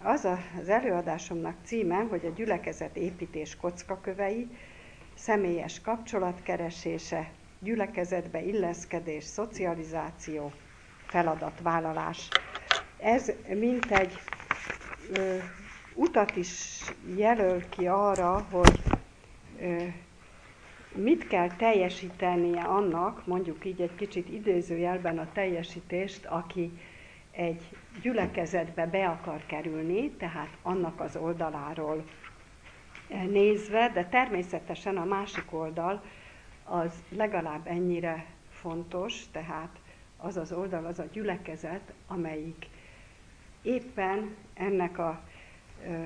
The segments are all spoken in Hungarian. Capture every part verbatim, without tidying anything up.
Az az előadásomnak címe, hogy a gyülekezet építés kockakövei, személyes kapcsolatkeresése, gyülekezetbe illeszkedés, szocializáció, feladatvállalás. Ez mintegy ö, utat is jelöl ki arra, hogy ö, mit kell teljesítenie annak, mondjuk így egy kicsit idézőjelben a teljesítést, aki egy gyülekezetbe be akar kerülni, tehát annak az oldaláról nézve, de természetesen a másik oldal az legalább ennyire fontos, tehát az az oldal, az a gyülekezet, amelyik éppen ennek a ö,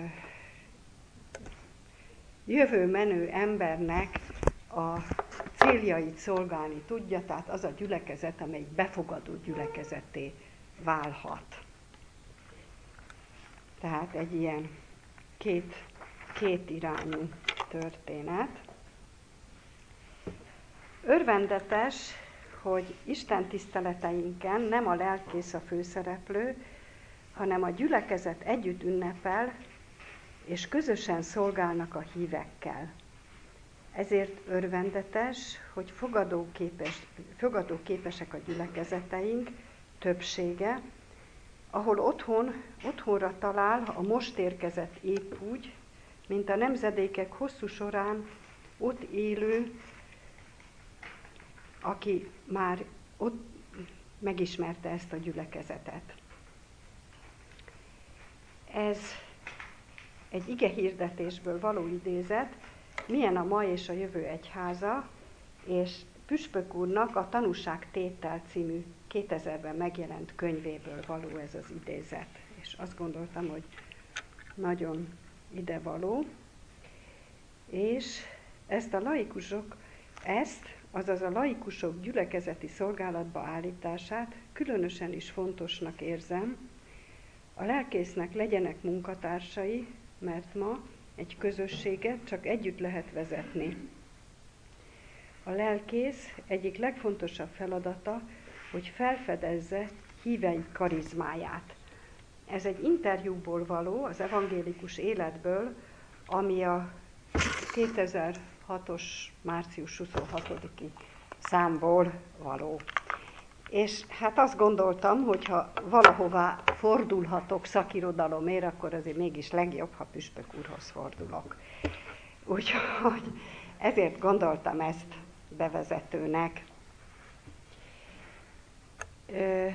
jövő menő embernek a céljait szolgálni tudja, tehát az a gyülekezet, amelyik befogadó gyülekezetté válhat. Tehát egy ilyen két, két irányú történet. Örvendetes, hogy Isten tiszteleteinken nem a lelkész a főszereplő, hanem a gyülekezet együtt ünnepel, és közösen szolgálnak a hívekkel. Ezért örvendetes, hogy fogadóképes, fogadóképesek a gyülekezeteink többsége, ahol otthon, otthonra talál a most érkezett épp úgy, mint a nemzedékek hosszú során ott élő, aki már ott megismerte ezt a gyülekezetet. Ez egy igehirdetésből való idézet, milyen a ma és a jövő egyháza, és Püspök úrnak a Tanúságtétel című kétezerben megjelent könyvéből való ez az idézet. És azt gondoltam, hogy nagyon idevaló. És ezt a laikusok, ezt, azaz a laikusok gyülekezeti szolgálatba állítását különösen is fontosnak érzem. A lelkésznek legyenek munkatársai, mert ma egy közösséget csak együtt lehet vezetni. A lelkész egyik legfontosabb feladata, hogy felfedezze hívei karizmáját. Ez egy interjúból való, az evangélikus életből, ami a kétezer-hatos március huszonhatodiki számból való. És hát azt gondoltam, hogy ha valahová fordulhatok szakirodalomért, akkor azért mégis legjobb, ha Püspök úrhoz fordulok. Úgyhogy ezért gondoltam ezt bevezetőnek. Ö,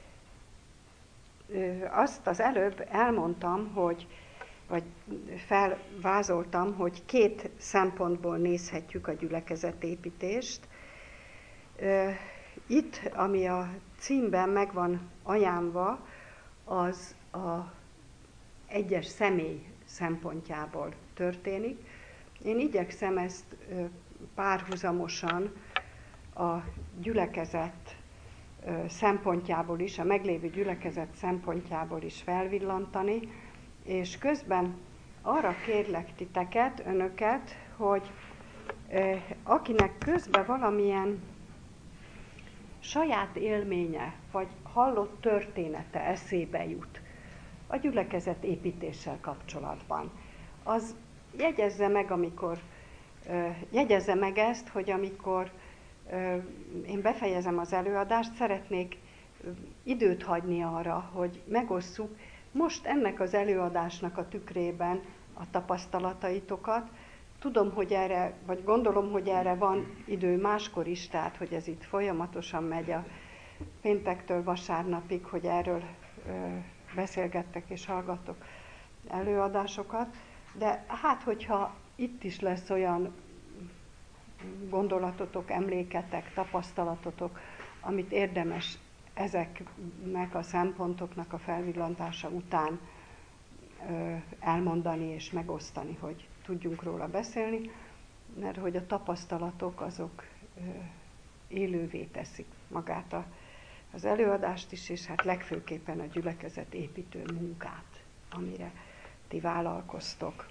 ö, azt az előbb elmondtam, hogy, vagy felvázoltam, hogy két szempontból nézhetjük a gyülekezetépítést. Ö, Itt, ami a címben meg van ajánlva, az a egyes személy szempontjából történik. Én igyekszem ezt párhuzamosan a gyülekezet szempontjából is, a meglévő gyülekezet szempontjából is felvillantani, és közben arra kérlek titeket, önöket, hogy akinek közben valamilyen saját élménye, vagy hallott története eszébe jut a gyülekezet építéssel kapcsolatban, az jegyezze meg, amikor, jegyezze meg ezt, hogy amikor én befejezem az előadást, szeretnék időt hagyni arra, hogy megosszuk most ennek az előadásnak a tükrében a tapasztalataitokat. Tudom, hogy erre, vagy gondolom, hogy erre van idő máskor is, tehát, hogy ez itt folyamatosan megy a péntektől vasárnapig, hogy erről ö, beszélgettek és hallgattok előadásokat. De hát, hogyha itt is lesz olyan gondolatotok, emléketek, tapasztalatotok, amit érdemes ezeknek a szempontoknak a felvillantása után ö, elmondani és megosztani, hogy tudjunk róla beszélni, mert hogy a tapasztalatok azok ö, élővé teszik magát a, az előadást is, és hát legfőképpen a gyülekezet építő munkát, amire ti vállalkoztok.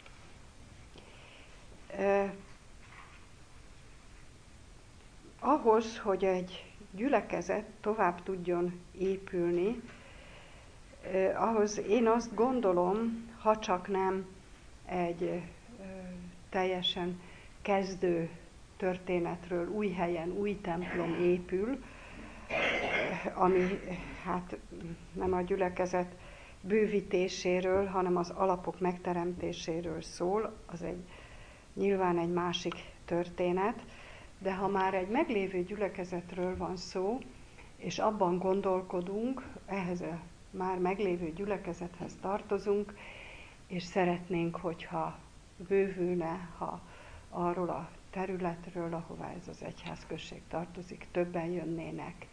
Ö, ahhoz, hogy egy gyülekezet tovább tudjon épülni, Eh, ahhoz én azt gondolom, ha csak nem egy eh, teljesen kezdő történetről, új helyen, új templom épül, ami hát nem a gyülekezet bővítéséről, hanem az alapok megteremtéséről szól, az egy nyilván egy másik történet, de ha már egy meglévő gyülekezetről van szó, és abban gondolkodunk, ehhez a már meglévő gyülekezethez tartozunk, és szeretnénk, hogyha bővülne, ha arról a területről, ahová ez az egyházközség tartozik, többen jönnének,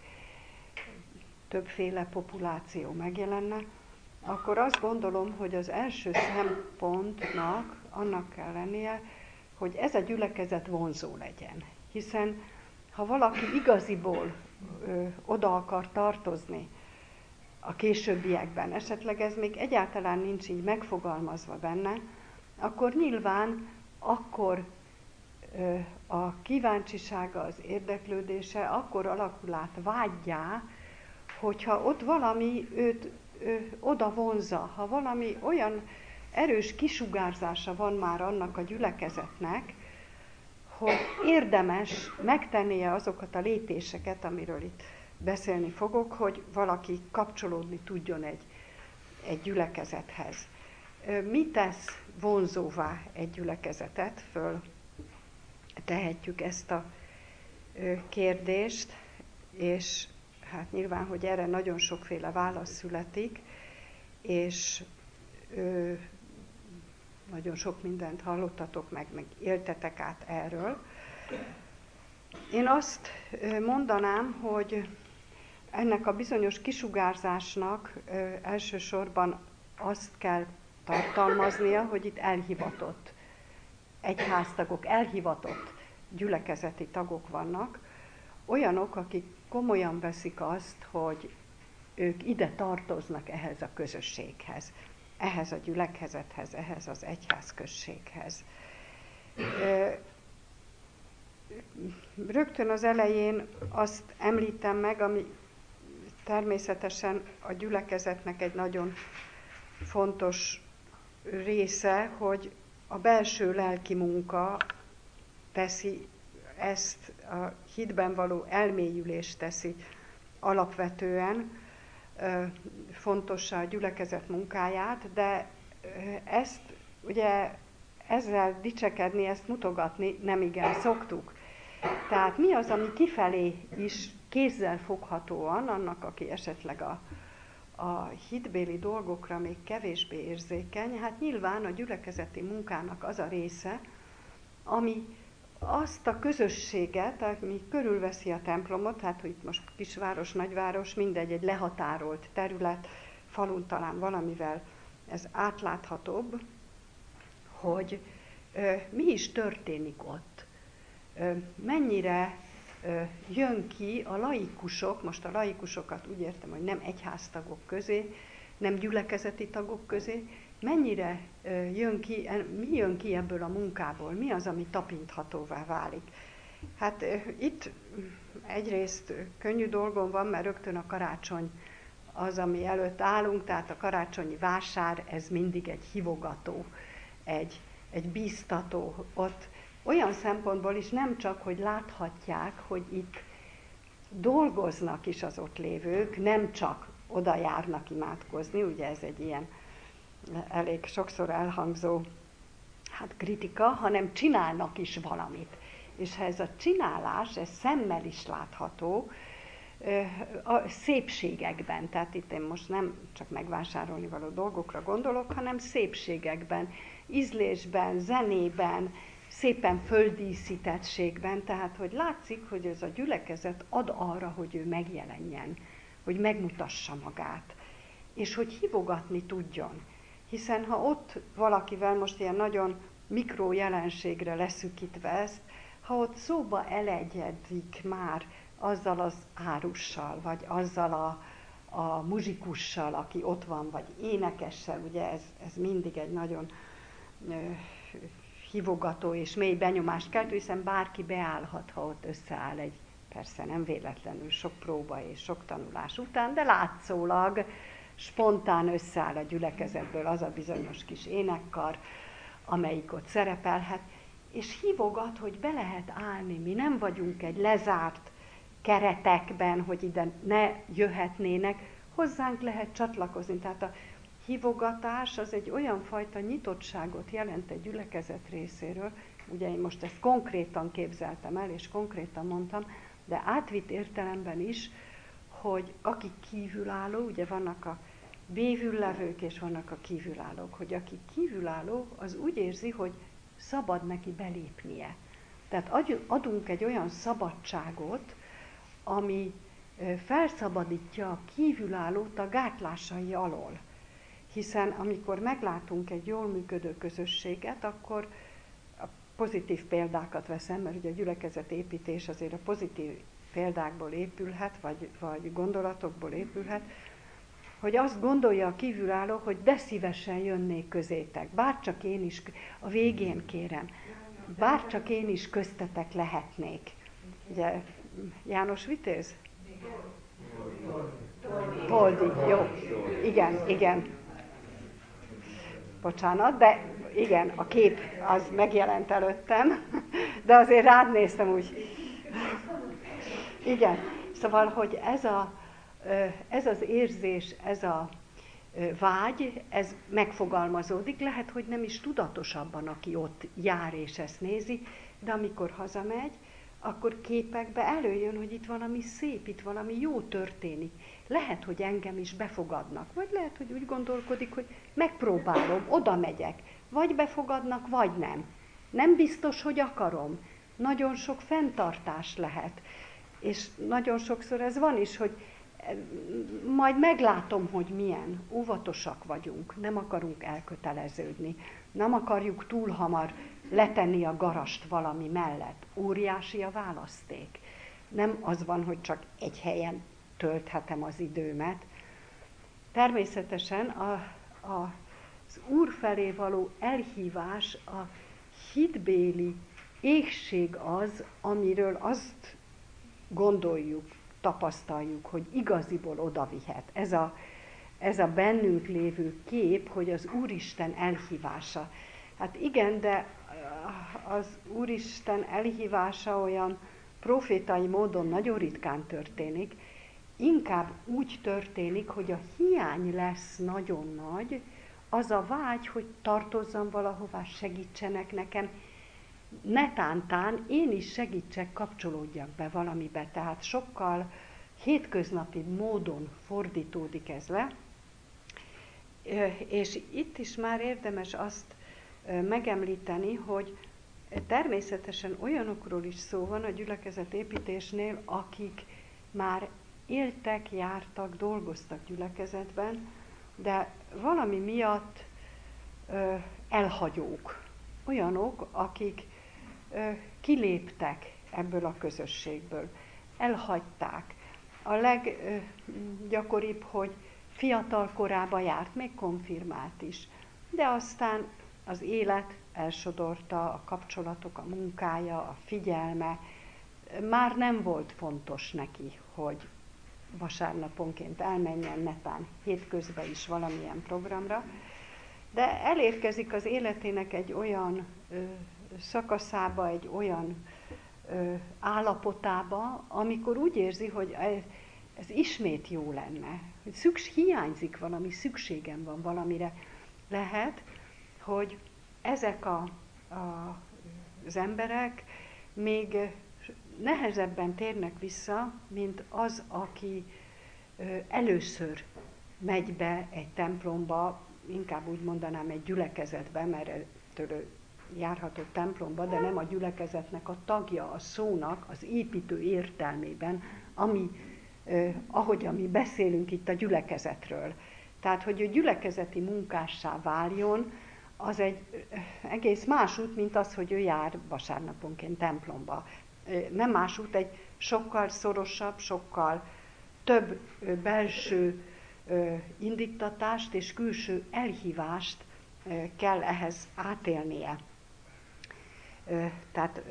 többféle populáció megjelenne, akkor azt gondolom, hogy az első szempontnak annak kell lennie, hogy ez a gyülekezet vonzó legyen. Hiszen ha valaki igaziból ö, oda akar tartozni a későbbiekben, esetleg ez még egyáltalán nincs így megfogalmazva benne, akkor nyilván akkor ö, a kíváncsisága, az érdeklődése akkor alakul át vággyá, hogyha ott valami őt ö, oda vonzza, ha valami olyan erős kisugárzása van már annak a gyülekezetnek, hogy érdemes megtennie azokat a lépéseket, amiről itt beszélni fogok, hogy valaki kapcsolódni tudjon egy, egy gyülekezethez. Mi tesz vonzóvá egy gyülekezetet? Föl tehetjük ezt a kérdést, és hát nyilván, hogy erre nagyon sokféle válasz születik, és ö, nagyon sok mindent hallottatok meg, meg éltetek át erről. Én azt mondanám, hogy ennek a bizonyos kisugárzásnak ö, elsősorban azt kell tartalmaznia, hogy itt elhivatott egyháztagok, elhivatott gyülekezeti tagok vannak, olyanok, akik komolyan veszik azt, hogy ők ide tartoznak ehhez a közösséghez, ehhez a gyülekezethez, ehhez az egyházközséghez. Rögtön az elején azt említem meg, ami természetesen a gyülekezetnek egy nagyon fontos része, hogy a belső lelki munka teszi ezt, a hitben való elmélyülést teszi alapvetően fontossá a gyülekezet munkáját, de ezt ugye ezzel dicsekedni, ezt mutogatni nem igen szoktuk. Tehát mi az, ami kifelé is kézzel foghatóan, annak, aki esetleg a, a hitbéli dolgokra még kevésbé érzékeny, hát nyilván a gyülekezeti munkának az a része, ami azt a közösséget, ami körülveszi a templomot, tehát hogy itt most kisváros, nagyváros, mindegy, egy lehatárolt terület, falun talán valamivel ez átláthatóbb, hogy ö, mi is történik ott. Ö, mennyire ö, jön ki a laikusok, most a laikusokat úgy értem, hogy nem egyháztagok közé, nem gyülekezeti tagok közé, mennyire jön ki, mi jön ki ebből a munkából, mi az, ami tapinthatóvá válik. Hát itt egyrészt könnyű dolgom van, mert rögtön a karácsony az, ami előtt állunk, tehát a karácsonyi vásár, ez mindig egy hívogató, egy, egy bíztató. Ott olyan szempontból is nem csak, hogy láthatják, hogy itt dolgoznak is az ott lévők, nem csak oda járnak imádkozni, ugye ez egy ilyen elég sokszor elhangzó hát kritika, hanem csinálnak is valamit. És ha ez a csinálás, ez szemmel is látható, a szépségekben, tehát itt én most nem csak megvásárolni való dolgokra gondolok, hanem szépségekben, ízlésben, zenében, szépen földíszítettségben, tehát hogy látszik, hogy ez a gyülekezet ad arra, hogy ő megjelenjen, hogy megmutassa magát, és hogy hívogatni tudjon. Hiszen ha ott valakivel, most ilyen nagyon mikro jelenségre leszűkítve ezt, ha ott szóba elegyedik már azzal az árussal, vagy azzal a, a muzsikussal, aki ott van, vagy énekessel, ugye ez, ez mindig egy nagyon ö, hívogató és mély benyomást keltő, hiszen bárki beállhat, ha ott összeáll egy, persze nem véletlenül sok próba és sok tanulás után, de látszólag spontán összeáll a gyülekezetből az a bizonyos kis énekkar, amelyik ott szerepelhet, és hívogat, hogy be lehet állni. Mi nem vagyunk egy lezárt keretekben, hogy ide ne jöhetnének, hozzánk lehet csatlakozni. Tehát a hívogatás az egy olyan fajta nyitottságot jelent egy gyülekezet részéről, ugye én most ezt konkrétan képzeltem el, és konkrétan mondtam, de átvitt értelemben is, hogy aki kívülálló, ugye vannak a bévüllevők, és vannak a kívülállók, hogy aki kívülálló, az úgy érzi, hogy szabad neki belépnie. Tehát adunk egy olyan szabadságot, ami felszabadítja a kívülállót a gátlásai alól. Hiszen amikor meglátunk egy jól működő közösséget, akkor a pozitív példákat veszem, mert ugye a gyülekezetépítés azért a pozitív példákból épülhet, vagy, vagy gondolatokból épülhet, hogy azt gondolja a kívülálló, hogy de szívesen jönnék közétek, bárcsak én is, a végén kérem, bárcsak én is köztetek lehetnék. Ugye János Vitéz? Toldi, jó. Igen, igen. Bocsánat, de igen, a kép az megjelent előttem, de azért rád néztem úgy. Igen, szóval, hogy ez, a, ez az érzés, ez a vágy, ez megfogalmazódik, lehet, hogy nem is tudatosabban, aki ott jár és ezt nézi, de amikor hazamegy, akkor képekbe előjön, hogy itt valami szép, itt valami jó történik. Lehet, hogy engem is befogadnak, vagy lehet, hogy úgy gondolkodik, hogy megpróbálom, oda megyek, vagy befogadnak, vagy nem. Nem biztos, hogy akarom. Nagyon sok fenntartás lehet. És nagyon sokszor ez van is, hogy majd meglátom, hogy milyen. Óvatosak vagyunk, nem akarunk elköteleződni. Nem akarjuk túl hamar letenni a garast valami mellett. Óriási a választék. Nem az van, hogy csak egy helyen tölthetem az időmet. Természetesen a, a, az Úr felé való elhívás, a hitbéli éhség az, amiről azt gondoljuk, tapasztaljuk, hogy igaziból odavihet. Ez a, ez a bennünk lévő kép, hogy az Úristen elhívása. Hát igen, de az Úristen elhívása olyan profétai módon nagyon ritkán történik, inkább úgy történik, hogy a hiány lesz nagyon nagy, az a vágy, hogy tartozzam valahová, segítsenek nekem, netántán én is segítsek, kapcsolódjak be valamibe, tehát sokkal hétköznapi módon fordítódik ez le, és itt is már érdemes azt megemlíteni, hogy természetesen olyanokról is szó van a gyülekezetépítésnél, akik már éltek, jártak, dolgoztak gyülekezetben, de valami miatt ö, elhagyók, olyanok, akik ö, kiléptek ebből a közösségből, elhagyták. A leggyakoribb, hogy fiatal korában járt, még konfirmált is, de aztán az élet elsodorta, a kapcsolatok, a munkája, a figyelme, már nem volt fontos neki, hogy vasárnaponként elmenjen netán hétközben is valamilyen programra, de elérkezik az életének egy olyan ö, szakaszába, egy olyan ö, állapotába, amikor úgy érzi, hogy ez, ez ismét jó lenne, hogy szüks, hiányzik valami, szükségem van valamire. Lehet, hogy ezek a, a, az emberek még nehezebben térnek vissza, mint az, aki ö, először megy be egy templomba, inkább úgy mondanám egy gyülekezetbe, mert ettől járhatott templomba, de nem a gyülekezetnek a tagja, a szónak, az építő értelmében, ami, ö, ahogyan mi beszélünk itt a gyülekezetről. Tehát, hogy a gyülekezeti munkássá váljon, az egy egész más út, mint az, hogy ő jár vasárnaponként templomba. Nem más út, egy sokkal szorosabb, sokkal több belső indítatást és külső elhívást kell ehhez átélnie. Tehát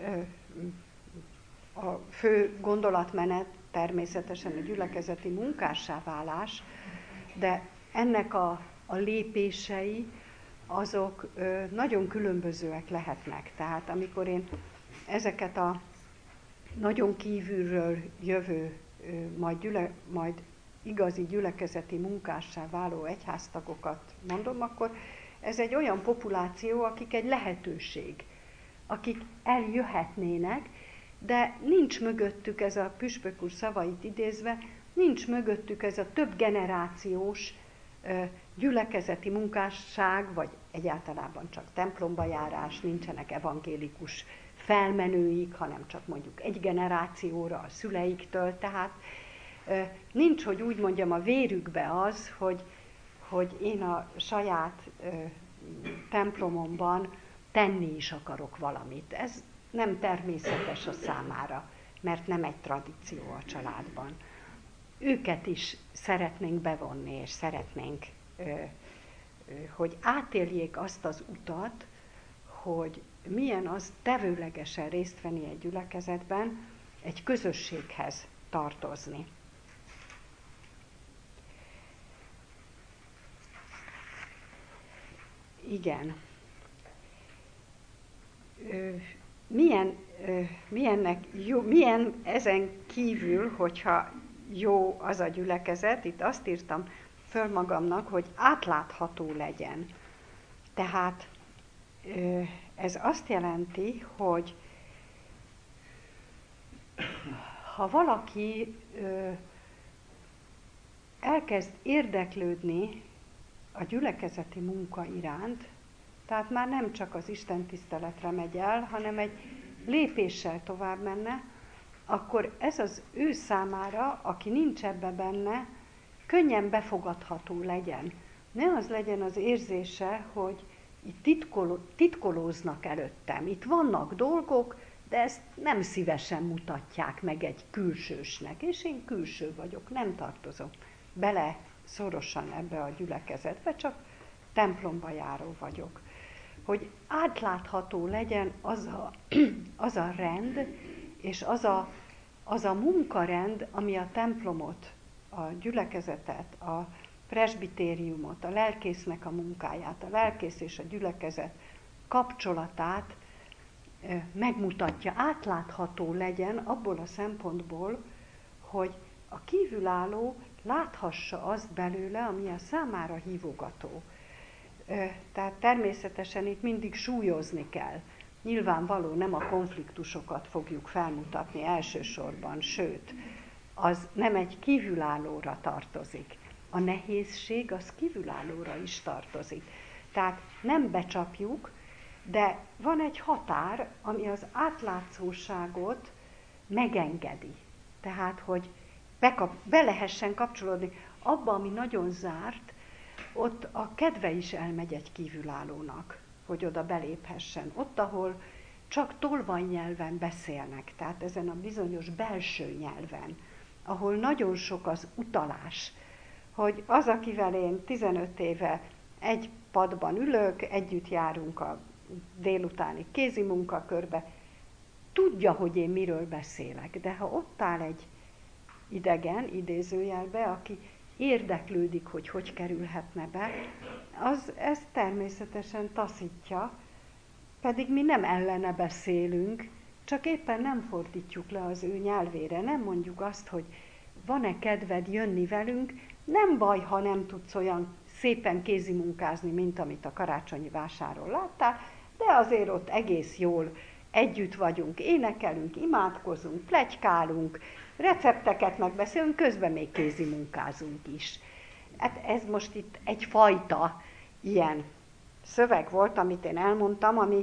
a fő gondolatmenet természetesen a gyülekezeti munkássá válás, de ennek a, a lépései, azok ö, nagyon különbözőek lehetnek. Tehát amikor én ezeket a nagyon kívülről jövő, ö, majd, gyüle, majd igazi gyülekezeti munkássá váló egyháztagokat mondom, akkor ez egy olyan populáció, akik egy lehetőség, akik eljöhetnének, de nincs mögöttük, ez a püspök úr szavait idézve, nincs mögöttük ez a több generációs ö, gyülekezeti munkásság, vagy egyáltalában csak templomba járás, nincsenek evangélikus felmenőik, hanem csak mondjuk egy generációra a szüleiktől, tehát ö, nincs, hogy úgy mondjam, a vérükbe az, hogy, hogy én a saját ö, templomomban tenni is akarok valamit. Ez nem természetes a számára, mert nem egy tradíció a családban. Őket is szeretnénk bevonni, és szeretnénk, hogy átéljék azt az utat, hogy milyen az tevőlegesen részt venni egy gyülekezetben, egy közösséghez tartozni. Igen. Milyen, milyennek jó, milyen ezen kívül, hogyha jó az a gyülekezet, itt azt írtam föl magamnak, hogy átlátható legyen. Tehát ez azt jelenti, hogy ha valaki elkezd érdeklődni a gyülekezeti munka iránt, tehát már nem csak az istentiszteletre megy el, hanem egy lépéssel tovább menne, akkor ez az ő számára, aki nincs ebbe benne, könnyen befogadható legyen. Ne az legyen az érzése, hogy itt titkoló, titkolóznak előttem. Itt vannak dolgok, de ezt nem szívesen mutatják meg egy külsősnek. És én külső vagyok, nem tartozom bele szorosan ebbe a gyülekezetbe, csak templomba járó vagyok. Hogy átlátható legyen az a, az a rend, és az a, az a munkarend, ami a templomot, a gyülekezetet, a presbitériumot, a lelkésznek a munkáját, a lelkész és a gyülekezet kapcsolatát megmutatja, átlátható legyen abból a szempontból, hogy a kívülálló láthassa azt belőle, ami a számára hívogató. Tehát természetesen itt mindig súlyozni kell. Nyilvánvaló, nem a konfliktusokat fogjuk felmutatni elsősorban, sőt, az nem egy kívülállóra tartozik. A nehézség az kívülállóra is tartozik. Tehát nem becsapjuk, de van egy határ, ami az átlátszóságot megengedi. Tehát, hogy bekap, be lehessen kapcsolódni abba, ami nagyon zárt, ott a kedve is elmegy egy kívülállónak, hogy oda beléphessen. Ott, ahol csak tolvajnyelven beszélnek, tehát ezen a bizonyos belső nyelven, ahol nagyon sok az utalás, hogy az, akivel én tizenöt éve egy padban ülök, együtt járunk a délutáni kézi munkakörbe, tudja, hogy én miről beszélek, de ha ott áll egy idegen, idézőjelbe, aki érdeklődik, hogy hogy kerülhetne be, az ezt természetesen taszítja, pedig mi nem ellene beszélünk, csak éppen nem fordítjuk le az ő nyelvére, nem mondjuk azt, hogy van-e kedved jönni velünk, nem baj, ha nem tudsz olyan szépen kézimunkázni, mint amit a karácsonyi vásáron láttál, de azért ott egész jól együtt vagyunk, énekelünk, imádkozunk, pletykálunk, recepteket megbeszélünk, közben még kézimunkázunk is. Hát ez most itt egyfajta ilyen szöveg volt, amit én elmondtam, ami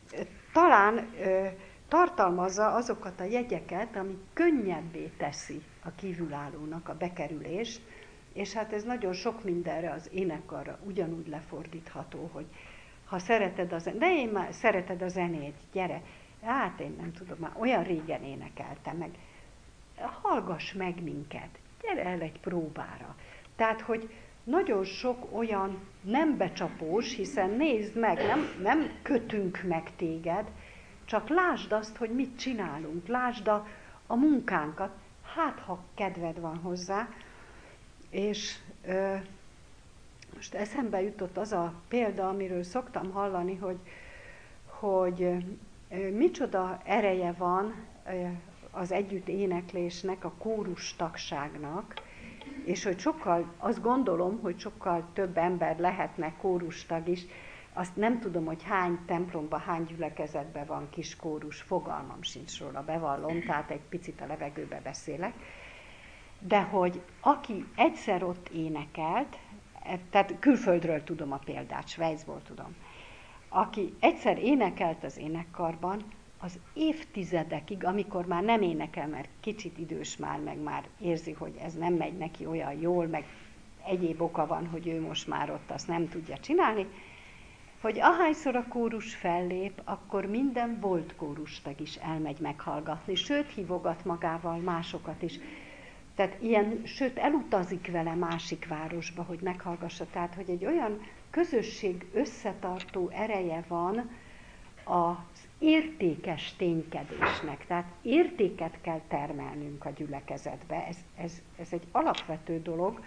talán ö, tartalmazza azokat a jegyeket, ami könnyebbé teszi a kívülállónak a bekerülést, és hát ez nagyon sok mindenre, az énekarra ugyanúgy lefordítható, hogy ha szereted a zenét, de én már szereted a zenét, gyere, hát én nem tudom, már olyan régen énekeltem meg, hallgass meg minket, gyere el egy próbára. Tehát, hogy nagyon sok olyan nem becsapós, hiszen nézd meg, nem, nem kötünk meg téged, csak lásd azt, hogy mit csinálunk, lásd a, a munkánkat, hát ha kedved van hozzá, és ö, Most eszembe jutott az a példa, amiről szoktam hallani, hogy, hogy micsoda ereje van az együtt éneklésnek, a kórus tagságnak, és hogy sokkal, azt gondolom, hogy sokkal több ember lehetne kórustag is. Azt nem tudom, hogy hány templomban, hány gyülekezetben van kis kórus, fogalmam sincs róla, bevallom, tehát egy picit a levegőbe beszélek. De hogy aki egyszer ott énekelt, tehát külföldről tudom a példát, Svájcból tudom, aki egyszer énekelt az énekkarban, az évtizedekig, amikor már nem énekel, mert kicsit idős már, meg már érzi, hogy ez nem megy neki olyan jól, meg egyéb oka van, hogy ő most már ott azt nem tudja csinálni, hogy ahányszor a kórus fellép, akkor minden volt kórustag is elmegy meghallgatni, sőt, hívogat magával másokat is. Tehát ilyen, sőt, elutazik vele másik városba, hogy meghallgassa. Tehát, hogy egy olyan közösség összetartó ereje van az értékes ténykedésnek. Tehát értéket kell termelnünk a gyülekezetbe. Ez, ez, ez egy alapvető dolog.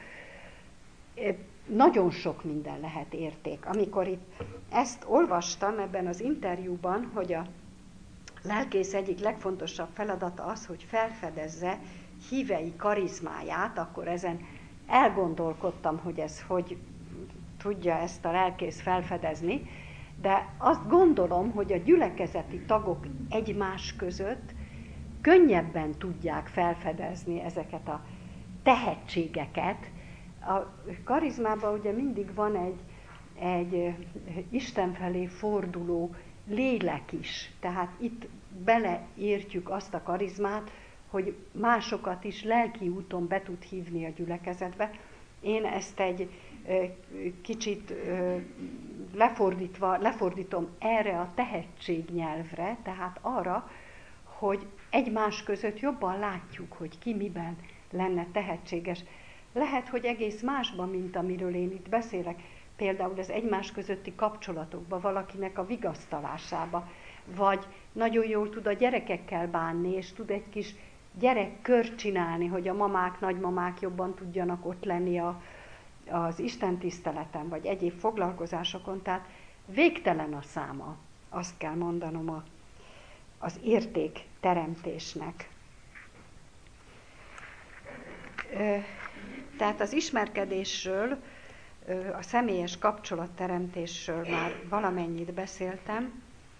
Nagyon sok minden lehet érték. Amikor itt ezt olvastam ebben az interjúban, hogy a lelkész egyik legfontosabb feladata az, hogy felfedezze hívei karizmáját, akkor ezen elgondolkodtam, hogy ez hogy tudja ezt a lelkész felfedezni, de azt gondolom, hogy a gyülekezeti tagok egymás között könnyebben tudják felfedezni ezeket a tehetségeket. A karizmában ugye mindig van egy, egy Isten felé forduló lélek is, tehát itt beleértjük azt a karizmát, hogy másokat is lelki úton be tud hívni a gyülekezetbe. Én ezt egy kicsit lefordítva, lefordítom erre a tehetségnyelvre, tehát arra, hogy egymás között jobban látjuk, hogy ki miben lenne tehetséges. Lehet, hogy egész másban, mint amiről én itt beszélek, például az egymás közötti kapcsolatokban, valakinek a vigasztalásába, vagy nagyon jól tud a gyerekekkel bánni, és tud egy kis gyerekkört csinálni, hogy a mamák, nagymamák jobban tudjanak ott lenni a, az istentiszteleten, vagy egyéb foglalkozásokon. Tehát végtelen a száma, azt kell mondanom a, az értékteremtésnek. Tehát az ismerkedésről, a személyes kapcsolatteremtésről már valamennyit beszéltem.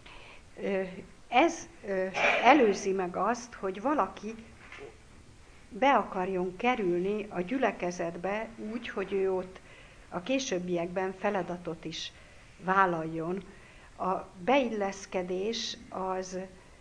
Ez előzi meg azt, hogy valaki be akarjon kerülni a gyülekezetbe úgy, hogy ő ott a későbbiekben feladatot is vállaljon. A beilleszkedés az,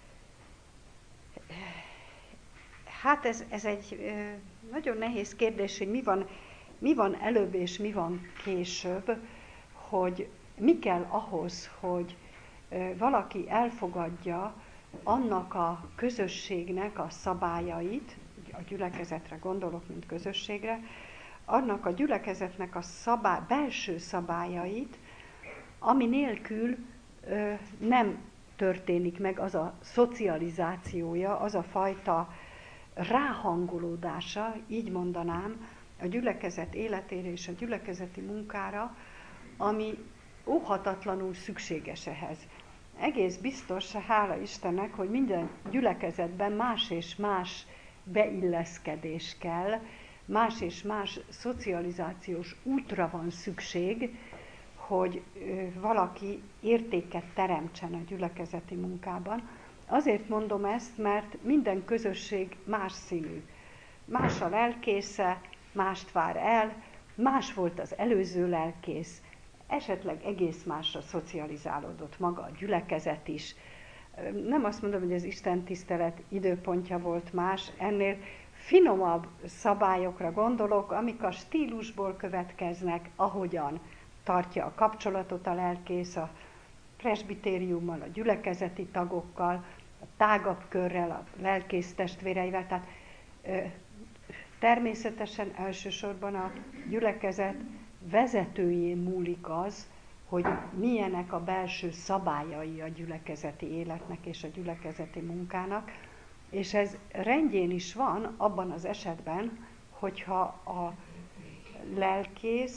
hát ez, ez egy nagyon nehéz kérdés, hogy mi van, mi van előbb és mi van később, hogy mi kell ahhoz, hogy valaki elfogadja annak a közösségnek a szabályait, a gyülekezetre gondolok, mint közösségre, annak a gyülekezetnek a szabály, belső szabályait, ami nélkül ö, nem történik meg az a szocializációja, az a fajta ráhangolódása, így mondanám, a gyülekezet életére és a gyülekezeti munkára, ami óhatatlanul szükséges ehhez. Egész biztos, hála Istennek, hogy minden gyülekezetben más és más beilleszkedés kell, más és más szocializációs útra van szükség, hogy valaki értéket teremtsen a gyülekezeti munkában. Azért mondom ezt, mert minden közösség más színű. Más a lelkésze, mást vár el, más volt az előző lelkész, esetleg egész másra szocializálódott maga a gyülekezet is. Nem azt mondom, hogy az istentisztelet időpontja volt más, ennél finomabb szabályokra gondolok, amik a stílusból következnek, ahogyan tartja a kapcsolatot a lelkész a presbitériummal, a gyülekezeti tagokkal, a tágabb körrel, a lelkész testvéreivel. Tehát természetesen elsősorban a gyülekezet vezetőjén múlik az, hogy milyenek a belső szabályai a gyülekezeti életnek és a gyülekezeti munkának, és ez rendjén is van abban az esetben, hogyha a lelkész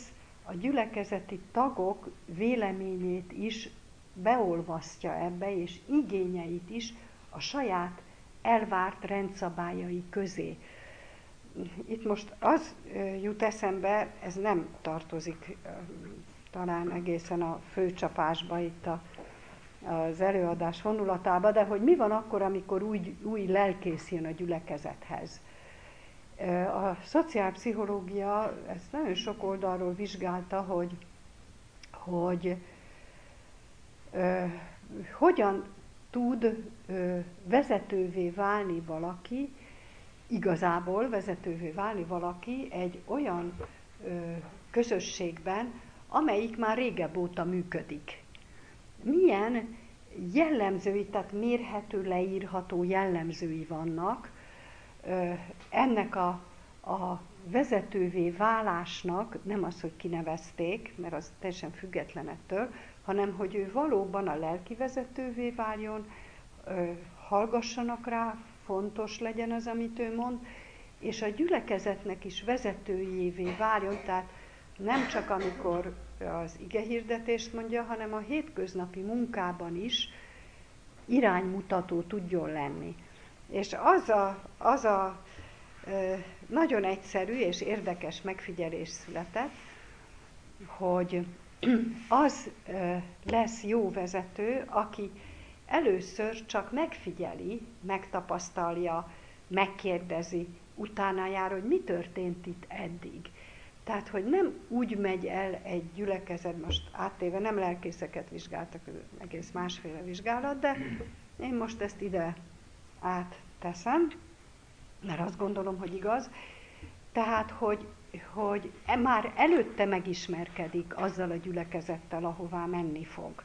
a gyülekezeti tagok véleményét is beolvasztja ebbe, és igényeit is a saját elvárt rendszabályai közé. Itt most az jut eszembe, ez nem tartozik talán egészen a főcsapásba itt a, az előadás vonulatába, de hogy mi van akkor, amikor új, új lelkész jön a gyülekezethez. A szociálpszichológia ezt nagyon sok oldalról vizsgálta, hogy, hogy ö, hogyan tud ö, vezetővé válni valaki, igazából vezetővé válni valaki egy olyan ö, közösségben, amelyik már régebb óta működik. Milyen jellemzői, tehát mérhető, leírható jellemzői vannak ö, ennek a, a vezetővé válásnak, nem az, hogy kinevezték, mert az teljesen független ettől, hanem hogy ő valóban a lelki vezetővé váljon, ö, hallgassanak rá, fontos legyen az, amit ő mond, és a gyülekezetnek is vezetőjévé váljon, tehát nem csak amikor az igehirdetést mondja, hanem a hétköznapi munkában is iránymutató tudjon lenni. És az a, az a e, nagyon egyszerű és érdekes megfigyelés született, hogy az e, lesz jó vezető, aki először csak megfigyeli, megtapasztalja, megkérdezi, utána jár, hogy mi történt itt eddig. Tehát, hogy nem úgy megy el egy gyülekezet, most áttéve nem lelkészeket vizsgáltak, egész másféle vizsgálat, de én most ezt ide átteszem, mert azt gondolom, hogy igaz. Tehát, hogy, hogy már előtte megismerkedik azzal a gyülekezettel, ahová menni fog.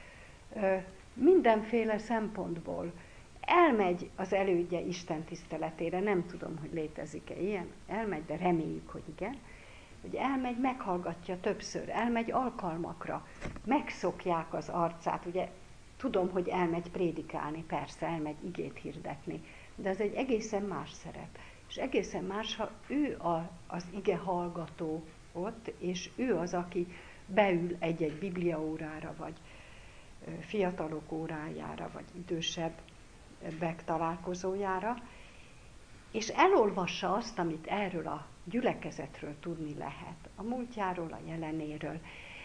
Mindenféle szempontból elmegy az elődje Isten tiszteletére, nem tudom, hogy létezik-e ilyen, elmegy, de reméljük, hogy igen, hogy elmegy, meghallgatja többször, elmegy alkalmakra, megszokják az arcát, ugye tudom, hogy elmegy prédikálni, persze, elmegy igét hirdetni, de ez egy egészen más szerep. És egészen más, ha ő a, az ige hallgató ott, és ő az, aki beül egy-egy bibliaórára, vagy fiatalok órájára, vagy idősebbek találkozójára, és elolvassa azt, amit erről a gyülekezetről tudni lehet, a múltjáról, a jelenéről.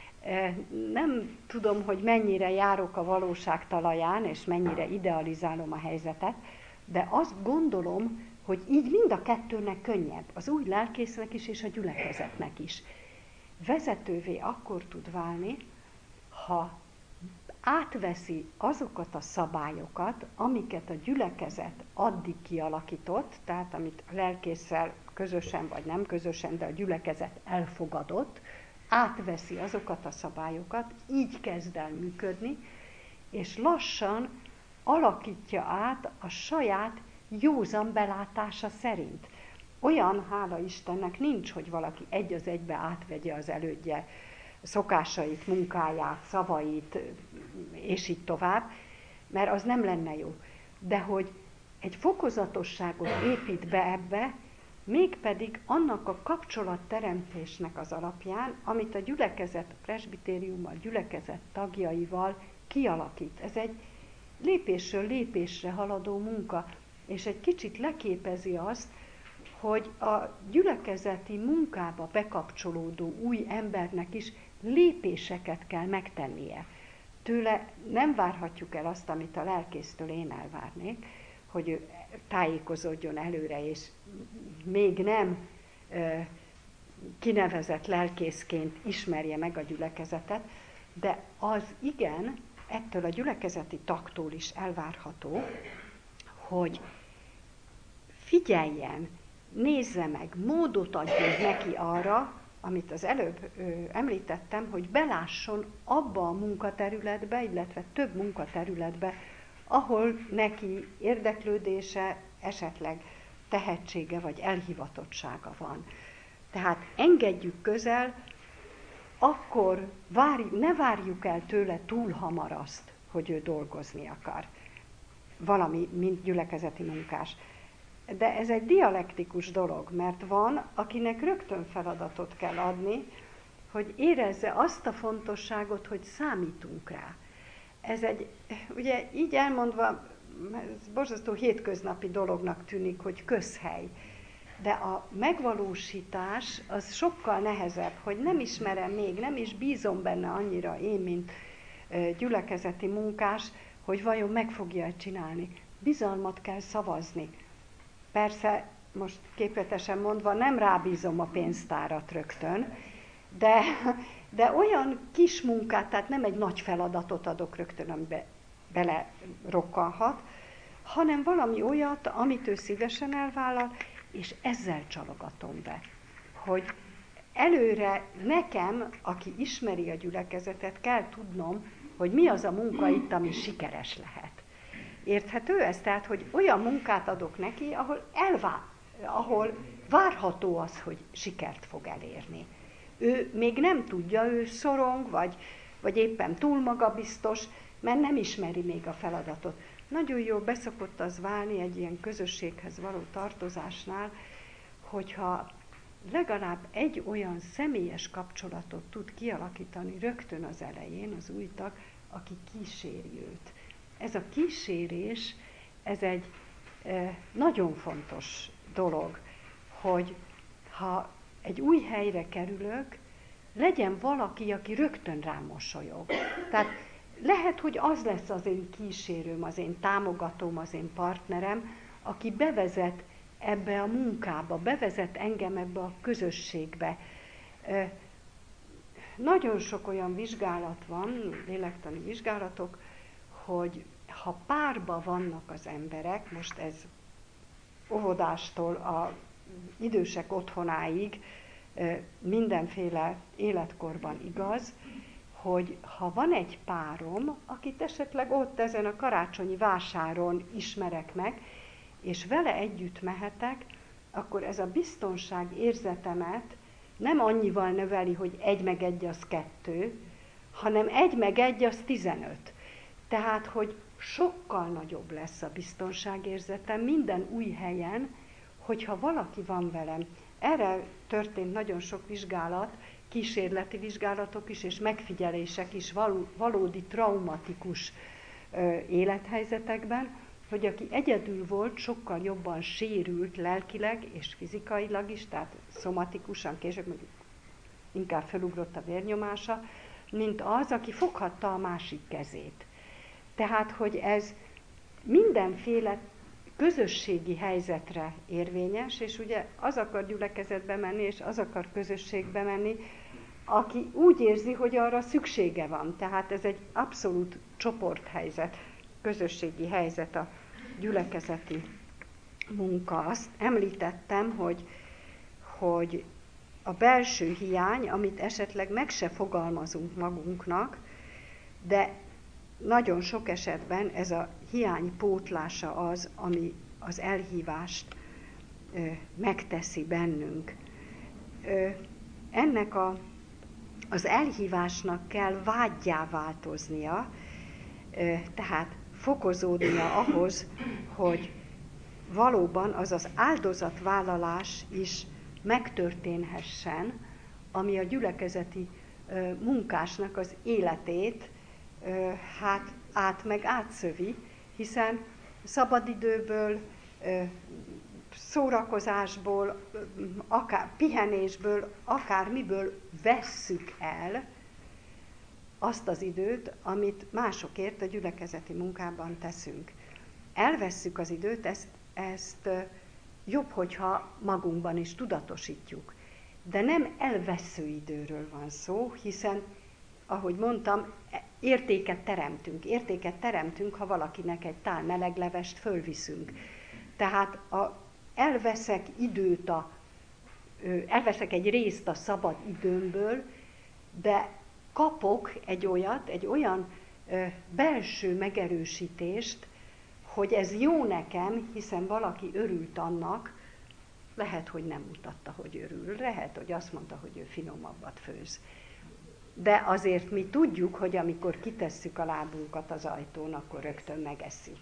Nem tudom, hogy mennyire járok a valóság talaján, és mennyire idealizálom a helyzetet, de azt gondolom, hogy így mind a kettőnek könnyebb, az új lelkésznek is, és a gyülekezetnek is. Vezetővé akkor tud válni, ha átveszi azokat a szabályokat, amiket a gyülekezet addig kialakított, tehát amit a lelkésszel közösen vagy nem közösen, de a gyülekezet elfogadott, átveszi azokat a szabályokat, így kezd el működni, és lassan alakítja át a saját józan belátása szerint. Olyan, hála Istennek, nincs, hogy valaki egy az egybe átvegye az elődje szokásait, munkáját, szavait, és így tovább, mert az nem lenne jó. De hogy egy fokozatosságot épít be ebbe, mégpedig annak a kapcsolatteremtésnek az alapján, amit a gyülekezet, a presbitériummal, gyülekezet tagjaival kialakít. Ez egy lépésről lépésre haladó munka, és egy kicsit leképezi azt, hogy a gyülekezeti munkába bekapcsolódó új embernek is lépéseket kell megtennie. Tőle nem várhatjuk el azt, amit a lelkésztől én elvárnék, hogy ő tájékozódjon előre, és még nem e, kinevezett lelkészként ismerje meg a gyülekezetet, de az igen, ettől a gyülekezeti tagtól is elvárható, hogy figyeljen, nézze meg, módot adjon neki arra, amit az előbb ö, említettem, hogy belásson abba a munkaterületbe, illetve több munkaterületbe, ahol neki érdeklődése, esetleg tehetsége vagy elhivatottsága van. Tehát engedjük közel, akkor várj, ne várjuk el tőle túl hamar azt, hogy ő dolgozni akar. Valami, mint gyülekezeti munkás. De ez egy dialektikus dolog, mert van, akinek rögtön feladatot kell adni, hogy érezze azt a fontosságot, hogy számítunk rá. Ez egy, ugye így elmondva, ez borzasztó hétköznapi dolognak tűnik, hogy közhely. De a megvalósítás az sokkal nehezebb, hogy nem ismerem még, nem is bízom benne annyira én, mint gyülekezeti munkás, hogy vajon meg fogja csinálni. Bizalmat kell szavazni. Persze, most képletesen mondva, nem rábízom a pénztárat rögtön, de, de olyan kis munkát, tehát nem egy nagy feladatot adok rögtön, amiben bele rokkanhat, hanem valami olyat, amit ő szívesen elvállal, és ezzel csalogatom be, hogy előre nekem, aki ismeri a gyülekezetet, kell tudnom, hogy mi az a munka itt, ami sikeres lehet. Érthető ez? Tehát, hogy olyan munkát adok neki, ahol, elvá, ahol várható az, hogy sikert fog elérni. Ő még nem tudja, ő szorong, vagy, vagy éppen túl magabiztos, mert nem ismeri még a feladatot. Nagyon jól beszokott az válni egy ilyen közösséghez való tartozásnál, hogyha legalább egy olyan személyes kapcsolatot tud kialakítani rögtön az elején az új tag, aki kíséri őt. Ez a kísérés, ez egy e, nagyon fontos dolog, hogy ha egy új helyre kerülök, legyen valaki, aki rögtön rám mosolyog. Tehát lehet, hogy az lesz az én kísérőm, az én támogatóm, az én partnerem, aki bevezet ebbe a munkába, bevezet engem ebbe a közösségbe. Nagyon sok olyan vizsgálat van, lélektani vizsgálatok, hogy ha párba vannak az emberek, most ez óvodástól a idősek otthonáig mindenféle életkorban igaz, hogy ha van egy párom, akit esetleg ott ezen a karácsonyi vásáron ismerek meg, és vele együtt mehetek, akkor ez a biztonság érzetemet nem annyival növeli, hogy egy meg egy az kettő, hanem egy meg egy az tizenöt. Tehát, hogy sokkal nagyobb lesz a biztonságérzetem minden új helyen, hogyha valaki van velem. Erre történt nagyon sok vizsgálat, kísérleti vizsgálatok is, és megfigyelések is való, valódi traumatikus ö, élethelyzetekben, hogy aki egyedül volt, sokkal jobban sérült lelkileg és fizikailag is, tehát szomatikusan, később mondjuk inkább felugrott a vérnyomása, mint az, aki foghatta a másik kezét. Tehát, hogy ez mindenféle közösségi helyzetre érvényes, és ugye az akar gyülekezetbe menni, és az akar közösségbe menni, aki úgy érzi, hogy arra szüksége van. Tehát ez egy abszolút csoporthelyzet, közösségi helyzet a gyülekezeti munka. Azt említettem, hogy, hogy a belső hiány, amit esetleg meg se fogalmazunk magunknak, de nagyon sok esetben ez a hiány pótlása az, ami az elhívást ö, megteszi bennünk. Ö, ennek a, az elhívásnak kell vággyá változnia, ö, tehát fokozódnia ahhoz, hogy valóban az az áldozatvállalás is megtörténhessen, ami a gyülekezeti ö, munkásnak az életét ö, hát át meg átszövi, hiszen szabadidőből, ö, szórakozásból, akár pihenésből, akármiből vesszük el azt az időt, amit másokért a gyülekezeti munkában teszünk. Elvesszük az időt, ezt, ezt jobb, hogyha magunkban is tudatosítjuk. De nem elvesző időről van szó, hiszen, ahogy mondtam, értéket teremtünk. Értéket teremtünk, ha valakinek egy tál meleglevest fölviszünk. Tehát a, elveszek időt, a, elveszek egy részt a szabad időmből, de kapok egy olyat, egy olyan ö, belső megerősítést, hogy ez jó nekem, hiszen valaki örült annak, lehet, hogy nem mutatta, hogy örül, lehet, hogy azt mondta, hogy ő finomabbat főz. De azért mi tudjuk, hogy amikor kitesszük a lábunkat az ajtón, akkor rögtön megeszi.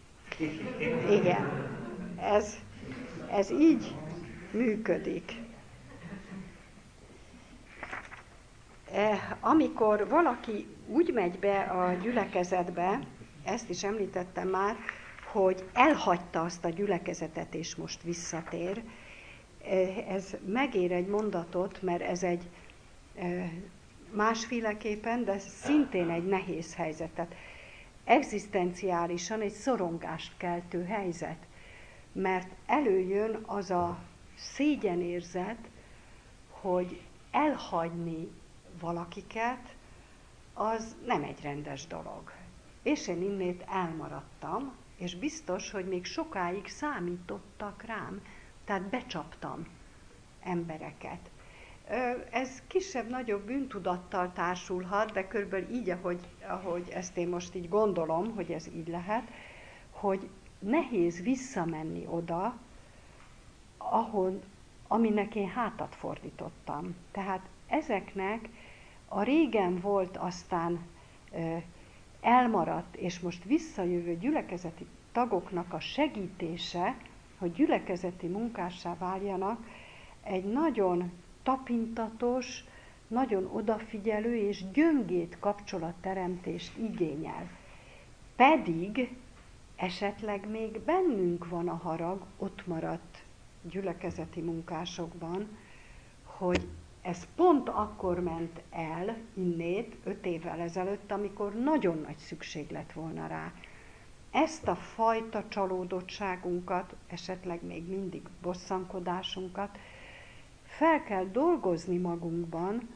Igen, ez, ez így működik. Amikor valaki úgy megy be a gyülekezetbe, ezt is említettem már, hogy elhagyta azt a gyülekezetet és most visszatér, ez megér egy mondatot, mert ez egy másféleképpen, de szintén egy nehéz helyzet. Tehát egzisztenciálisan egy szorongást keltő helyzet, mert előjön az a szégyenérzet, hogy elhagyni valakiket, az nem egy rendes dolog. És én innét elmaradtam, és biztos, hogy még sokáig számítottak rám, tehát becsaptam embereket. Ez kisebb-nagyobb bűntudattal társulhat, de körülbelül így, ahogy, ahogy ezt én most így gondolom, hogy ez így lehet, hogy nehéz visszamenni oda, ahol, aminek én hátat fordítottam. Tehát ezeknek a régen volt aztán elmaradt, és most visszajövő gyülekezeti tagoknak a segítése, hogy gyülekezeti munkássá váljanak, egy nagyon tapintatos, nagyon odafigyelő és gyöngét kapcsolatteremtést igényel. Pedig esetleg még bennünk van a harag, ott maradt gyülekezeti munkásokban, hogy ez pont akkor ment el innét, öt évvel ezelőtt, amikor nagyon nagy szükség lett volna rá. Ezt a fajta csalódottságunkat, esetleg még mindig bosszankodásunkat fel kell dolgozni magunkban,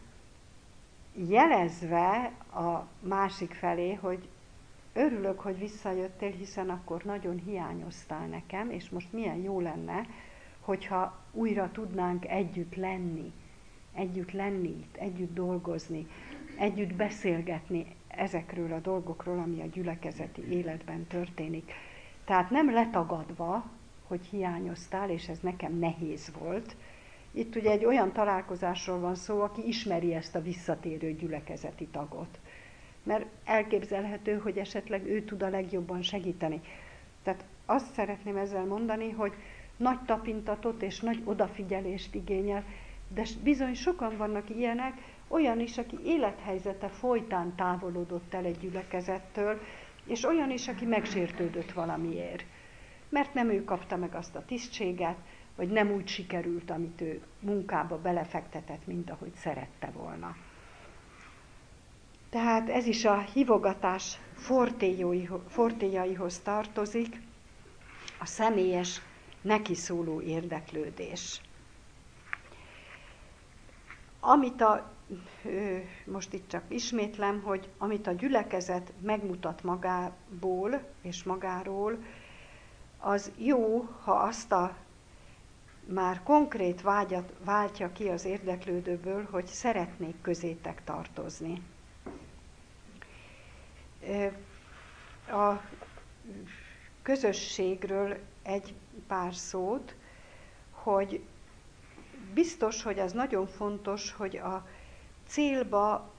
jelezve a másik felé, hogy örülök, hogy visszajöttél, hiszen akkor nagyon hiányoztál nekem, és most milyen jó lenne, hogyha újra tudnánk együtt lenni, együtt lenni itt, együtt dolgozni, együtt beszélgetni ezekről a dolgokról, ami a gyülekezeti életben történik. Tehát nem letagadva, hogy hiányoztál, és ez nekem nehéz volt. Itt ugye egy olyan találkozásról van szó, aki ismeri ezt a visszatérő gyülekezeti tagot. Mert elképzelhető, hogy esetleg ő tud a legjobban segíteni. Tehát azt szeretném ezzel mondani, hogy nagy tapintatot és nagy odafigyelést igényel, de bizony sokan vannak ilyenek, olyan is, aki élethelyzete folytán távolodott el egy gyülekezettől, és olyan is, aki megsértődött valamiért. Mert nem ő kapta meg azt a tisztséget, vagy nem úgy sikerült, amit ő munkába belefektetett, mint ahogy szerette volna. Tehát ez is a hívogatás fortéjaihoz tartozik, a személyes, nekiszóló érdeklődés. Amit a, most itt csak ismétlem, hogy amit a gyülekezet megmutat magából és magáról, az jó, ha azt a már konkrét vágyat váltja ki az érdeklődőből, hogy szeretnék közétek tartozni. A közösségről egy pár szót, hogy biztos, hogy az nagyon fontos, hogy a célba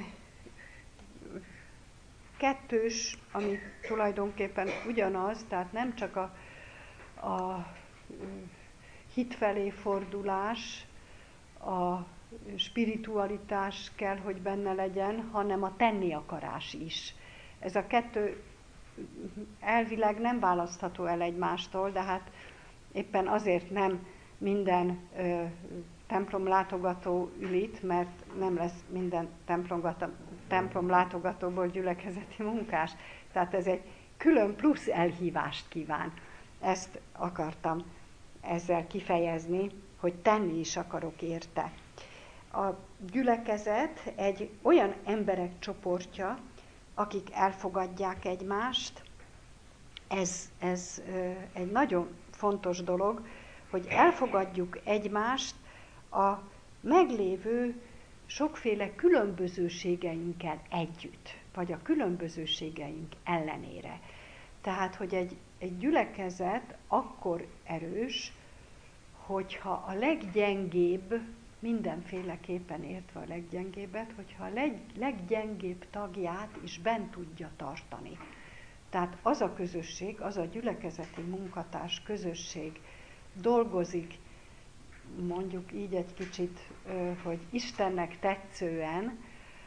kettős, ami tulajdonképpen ugyanaz, tehát nem csak a, a hit felé fordulás, a spiritualitás kell, hogy benne legyen, hanem a tenni akarás is. Ez a kettő elvileg nem választható el egymástól, de hát éppen azért nem minden ö, templom látogató ül itt, mert nem lesz minden templom látogatóból gyülekezeti munkás. Tehát ez egy külön plusz elhívást kíván. Ezt akartam ezzel kifejezni, hogy tenni is akarok érte. A gyülekezet egy olyan emberek csoportja, akik elfogadják egymást. Ez, ez egy nagyon fontos dolog, hogy elfogadjuk egymást a meglévő sokféle különbözőségeinkkel együtt, vagy a különbözőségeink ellenére. Tehát, hogy egy, egy gyülekezet akkor erős, hogyha a leggyengébb, mindenféleképpen értve a leggyengébbet, hogyha a leg, leggyengébb tagját is bent tudja tartani. Tehát az a közösség, az a gyülekezeti munkatárs közösség dolgozik mondjuk így egy kicsit, hogy Istennek tetszően,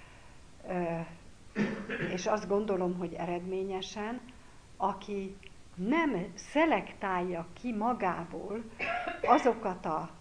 és azt gondolom, hogy eredményesen, aki nem szelektálja ki magából azokat a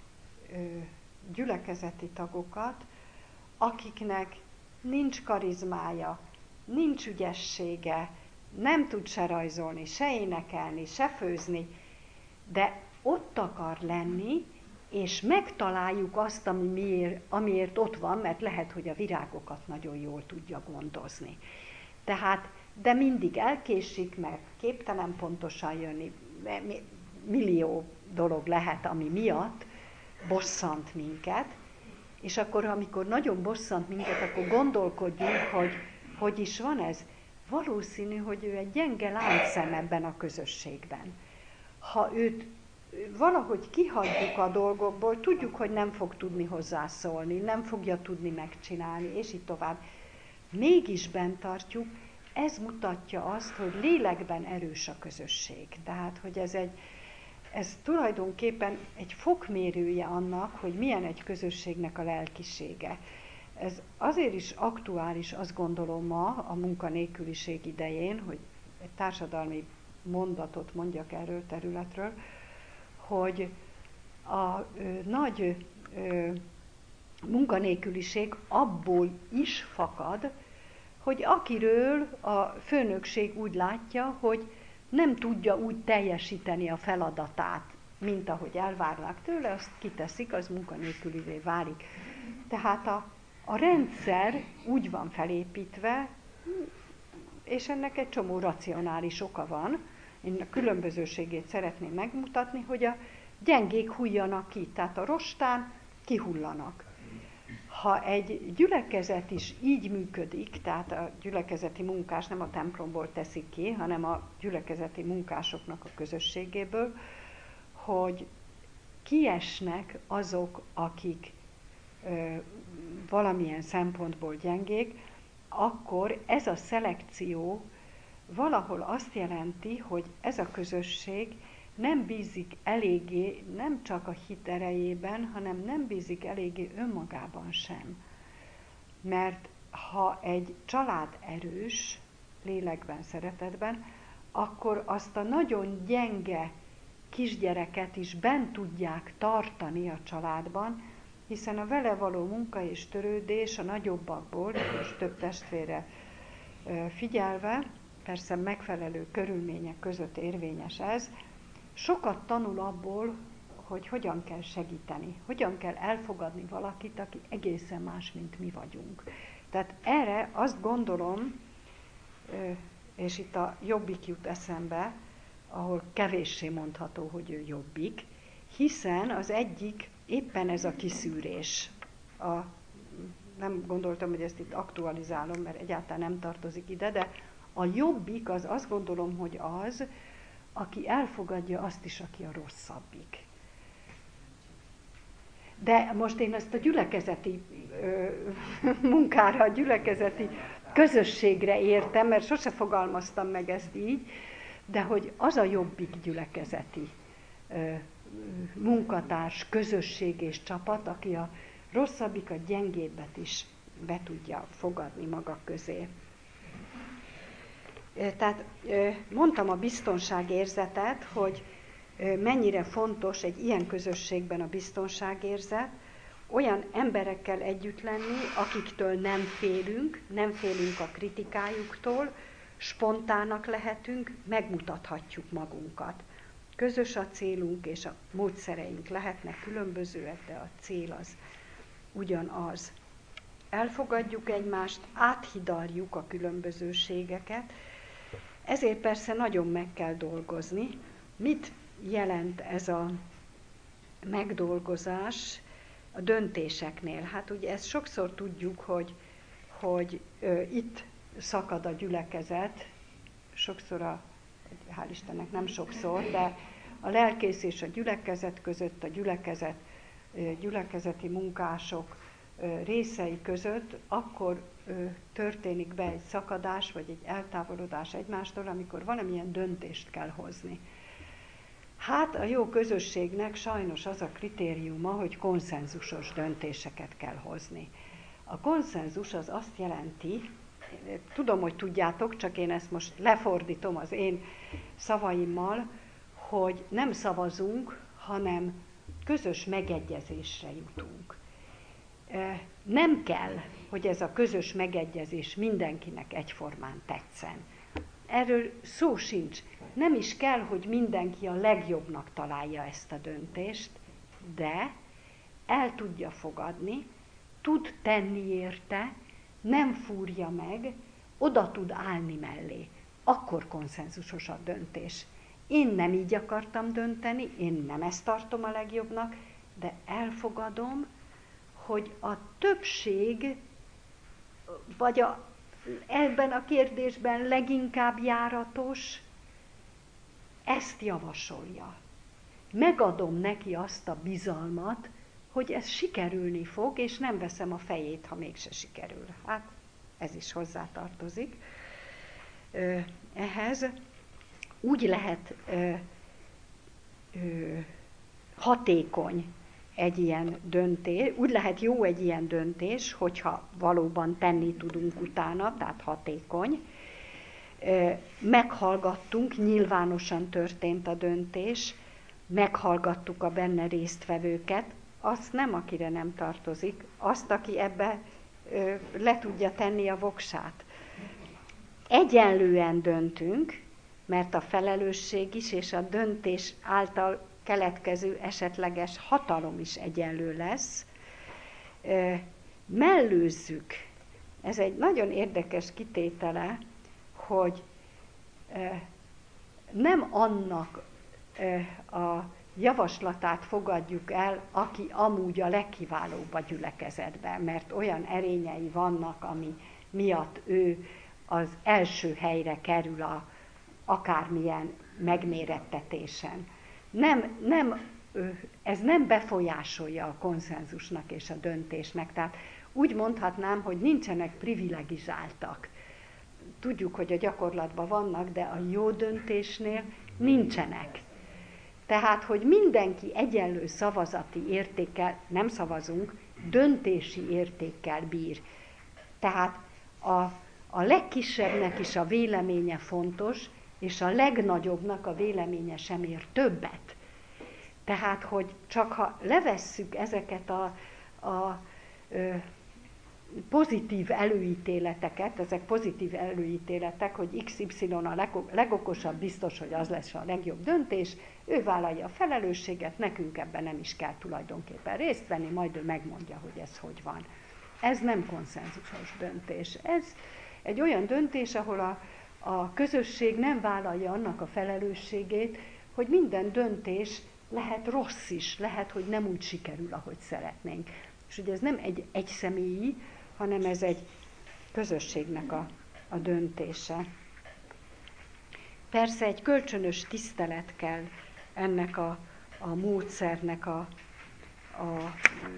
gyülekezeti tagokat, akiknek nincs karizmája, nincs ügyessége, nem tud se rajzolni, se énekelni, se főzni, de ott akar lenni, és megtaláljuk azt, ami miért, amiért ott van, mert lehet, hogy a virágokat nagyon jól tudja gondozni. Tehát, de mindig elkésik, mert képtelen pontosan jönni, millió dolog lehet, ami miatt bosszant minket, és akkor, amikor nagyon bosszant minket, akkor gondolkodjunk, hogy hogy is van ez. Valószínű, hogy ő egy gyenge láncszem ebben a közösségben. Ha őt valahogy kihagyjuk a dolgokból, tudjuk, hogy nem fog tudni hozzászólni, nem fogja tudni megcsinálni, és így tovább. Mégis bent tartjuk, ez mutatja azt, hogy lélekben erős a közösség. Tehát, hogy ez, egy, ez tulajdonképpen egy fokmérője annak, hogy milyen egy közösségnek a lelkisége. Ez azért is aktuális, azt gondolom ma a munkanélküliség idején, hogy egy társadalmi mondatot mondjak erről területről, hogy a ö, nagy ö, munkanélküliség abból is fakad, hogy akiről a főnökség úgy látja, hogy nem tudja úgy teljesíteni a feladatát, mint ahogy elvárnak tőle, azt kiteszik, az munkanélkülivé válik. Tehát a, a rendszer úgy van felépítve, és ennek egy csomó racionális oka van, én a különbözőségét szeretném megmutatni, hogy a gyengék hulljanak ki, tehát a rostán kihullanak. Ha egy gyülekezet is így működik, tehát a gyülekezeti munkás nem a templomból teszik ki, hanem a gyülekezeti munkásoknak a közösségéből, hogy kiesnek azok, akik ö, valamilyen szempontból gyengék, akkor ez a szelekció valahol azt jelenti, hogy ez a közösség nem bízik eléggé, nem csak a hit erejében, hanem nem bízik eléggé önmagában sem. Mert ha egy család erős, lélekben, szeretetben, akkor azt a nagyon gyenge kisgyereket is bent tudják tartani a családban, hiszen a vele való munka és törődés a nagyobbakból, és több testvére figyelve, persze megfelelő körülmények között érvényes ez, sokat tanul abból, hogy hogyan kell segíteni, hogyan kell elfogadni valakit, aki egészen más, mint mi vagyunk. Tehát erre azt gondolom, és itt a Jobbik jut eszembe, ahol kevéssé mondható, hogy ő Jobbik, hiszen az egyik éppen ez a kiszűrés. A, nem gondoltam, hogy ezt itt aktualizálom, mert egyáltalán nem tartozik ide, de a Jobbik az azt gondolom, hogy az, aki elfogadja azt is, aki a rosszabbik. De most én ezt a gyülekezeti ö, munkára, a gyülekezeti közösségre értem, mert sose fogalmaztam meg ezt így, de hogy az a Jobbik gyülekezeti ö, munkatárs, közösség és csapat, aki a rosszabbik, a gyengébbet is be tudja fogadni maga közé. Tehát mondtam a biztonságérzetet, hogy mennyire fontos egy ilyen közösségben a biztonságérzet, olyan emberekkel együtt lenni, akiktől nem félünk, nem félünk a kritikájuktól, spontának lehetünk, megmutathatjuk magunkat. Közös a célunk, és a módszereink lehetnek különbözőek, de a cél az ugyanaz. Elfogadjuk egymást, áthidaljuk a különbözőségeket, ezért persze nagyon meg kell dolgozni. Mit jelent ez a megdolgozás a döntéseknél? Hát ugye ezt sokszor tudjuk, hogy, hogy ö, itt szakad a gyülekezet, sokszor, a, hál' Istennek nem sokszor, de a lelkész és a gyülekezet között, a gyülekezet, ö, gyülekezeti munkások ö, részei között, akkor ö, történik be egy szakadás, vagy egy eltávolodás egymástól, amikor valamilyen döntést kell hozni. Hát a jó közösségnek sajnos az a kritériuma, hogy konszenzusos döntéseket kell hozni. A konszenzus az azt jelenti, tudom, hogy tudjátok, csak én ezt most lefordítom az én szavaimmal, hogy nem szavazunk, hanem közös megegyezésre jutunk. Nem kell, hogy ez a közös megegyezés mindenkinek egyformán tetszen. Erről szó sincs. Nem is kell, hogy mindenki a legjobbnak találja ezt a döntést, de el tudja fogadni, tud tenni érte, nem fúrja meg, oda tud állni mellé. Akkor konszenzusos a döntés. Én nem így akartam dönteni, én nem ezt tartom a legjobbnak, de elfogadom, hogy a többség, vagy a, ebben a kérdésben leginkább járatos, ezt javasolja. Megadom neki azt a bizalmat, hogy ez sikerülni fog, és nem veszem a fejét, ha mégse sikerül. Hát ez is hozzátartozik ehhez. Úgy lehet ö, ö, hatékony egy ilyen döntés, úgy lehet jó egy ilyen döntés, hogyha valóban tenni tudunk utána, tehát hatékony. Ö, meghallgattunk, nyilvánosan történt a döntés, meghallgattuk a benne résztvevőket, azt nem, akire nem tartozik, azt, aki ebbe ö, le tudja tenni a voksát. Egyenlően döntünk, mert a felelősség is és a döntés által keletkező esetleges hatalom is egyenlő lesz. Ö, mellőzzük, ez egy nagyon érdekes kitétele, hogy ö, nem annak ö, a javaslatát fogadjuk el, aki amúgy a legkiválóbb a gyülekezetben, mert olyan erényei vannak, ami miatt ő az első helyre kerül a akármilyen megmérettetésen. Nem, nem, ez nem befolyásolja a konszenzusnak és a döntésnek. Tehát úgy mondhatnám, hogy nincsenek privilegizáltak. Tudjuk, hogy a gyakorlatban vannak, de a jó döntésnél nincsenek. Tehát, hogy mindenki egyenlő szavazati értékkel, nem szavazunk, döntési értékkel bír. Tehát a, a legkisebbnek is a véleménye fontos, és a legnagyobbnak a véleménye sem ér többet. Tehát, hogy csak ha levesszük ezeket a, a ö, pozitív előítéleteket, ezek pozitív előítéletek, hogy iksz ipszilon a legokosabb, biztos, hogy az lesz a legjobb döntés, ő vállalja a felelősséget, nekünk ebben nem is kell tulajdonképpen részt venni, majd ő megmondja, hogy ez hogy van. Ez nem konszenzusos döntés. Ez egy olyan döntés, ahol a, a közösség nem vállalja annak a felelősségét, hogy minden döntés lehet rossz is, lehet, hogy nem úgy sikerül, ahogy szeretnénk. És ugye ez nem egy egyszemélyi, hanem ez egy közösségnek a, a döntése. Persze egy kölcsönös tisztelet kell ennek a, a módszernek a, a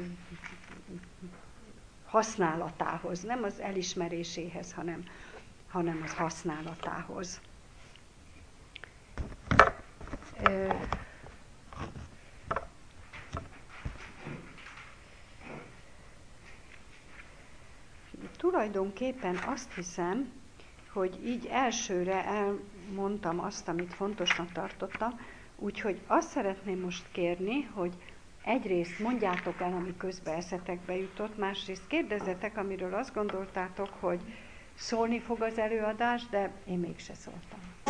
használatához, nem az elismeréséhez, hanem, hanem az használatához. Tulajdonképpen azt hiszem, hogy így elsőre elmondtam azt, amit fontosnak tartottam, úgyhogy azt szeretném most kérni, hogy egyrészt mondjátok el, ami közbe eszetekbe jutott, másrészt kérdezzetek, amiről azt gondoltátok, hogy szólni fog az előadás, de én mégse szóltam.